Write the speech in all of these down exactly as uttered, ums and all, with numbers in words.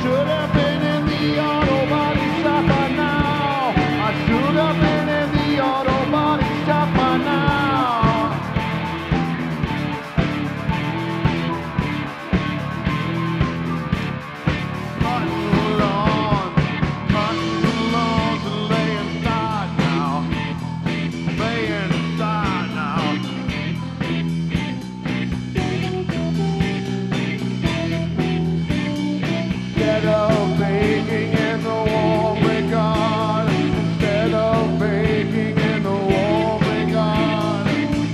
should have been in the auto body shop by now. I should have been in the auto body shop by now. Cutting lawns, cutting lawns and laying side now, laying side now. Instead of baking in the warm regard, instead of baking in the warm regard.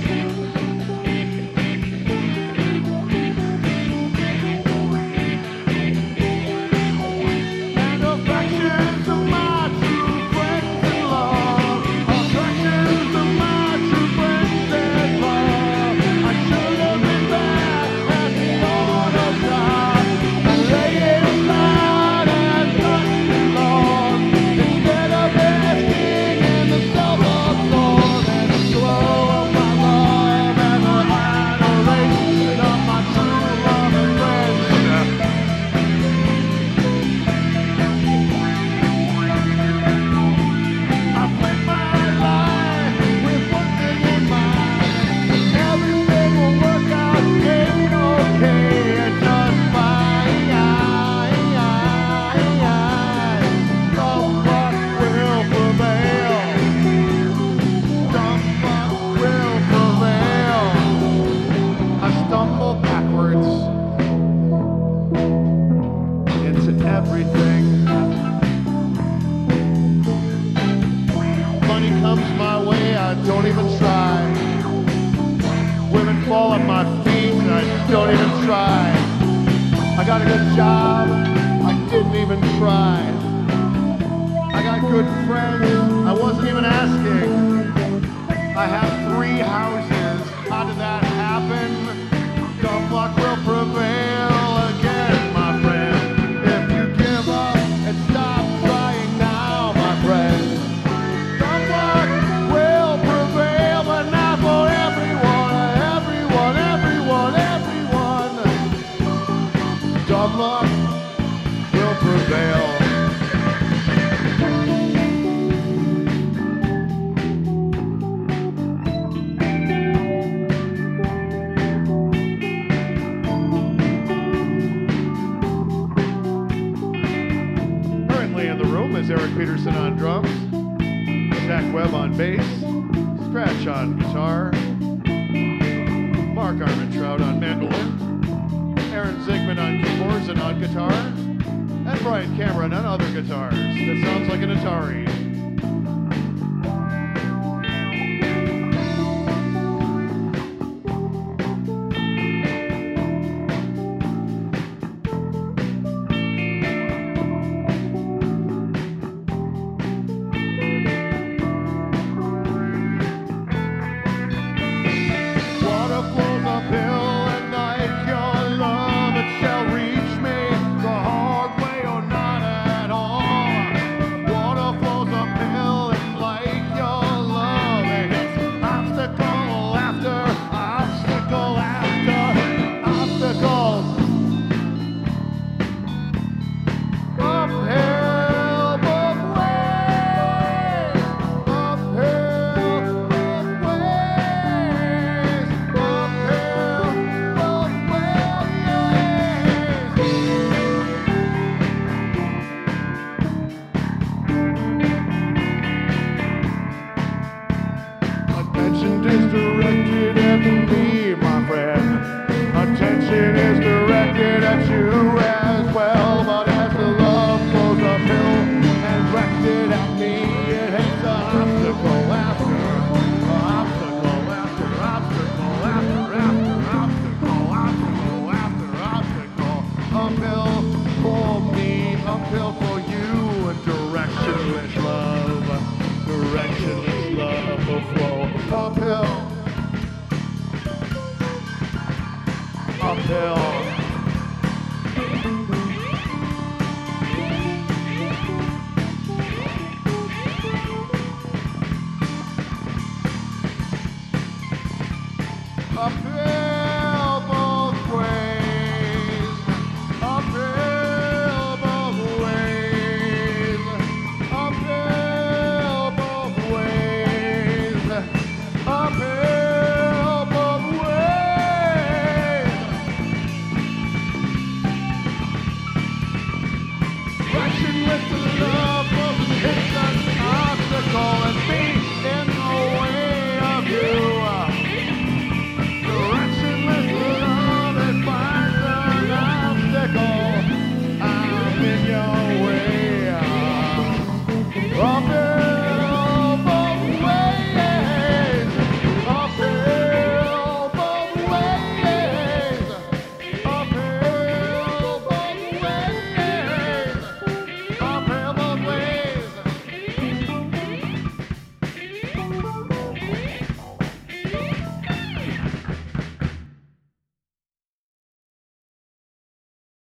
And affections of my true friends in love, affections of my true friends in love. I should have been back at the auto shop and laying inside and cutting lawns, instead of basking in the self-absorbed and the glow of my love and the adoration of my true love and friendship. I spent my life with one thing in mind: everything will work out okay and just fine. Some luck will prevail. Some luck will prevail. I stumble backwards into everything. Money comes my way, I don't even try. Women fall at my feet, and I don't even try. I got a good job, I didn't even try. I got good friends, I wasn't even asking. I have three houses, how did that happen? Dumb luck will prevail again, my friend. If you give up and stop trying now, my friend. Dumb luck will prevail, but not for everyone, everyone, everyone, everyone. Dumb luck will prevail. Currently in the room is Eric Peterson on drums, Zach Webb on bass, Scratch on guitar, Mark Armentrout on mandolin, Aaron Zigman on keyboards and on guitar, and Brian Cameron on other guitars. That sounds like an Atari. Water flows uphill and like your love, it shall reach me the hard way or not at all. Water flows uphill and like your love, it hits obstacle after obstacle after obstacles. Uphill both ways, uphill both ways, uphill both Attention is directed at me, my friend. Attention is directed at you as well. But as the love flows uphill and directed at me, it hits obstacle after obstacle after obstacle after after obstacle obstacle after obstacle. Uphill for me, uphill for you, and directionless love, directionless love will flow uphill, uphill.